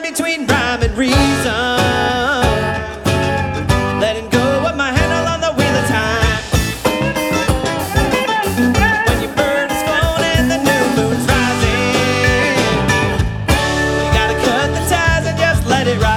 between rhyme and reason. Letting go of my handle on the wheel of time. When your bird is flown and the new moon's rising, you gotta cut the ties and just let it ride.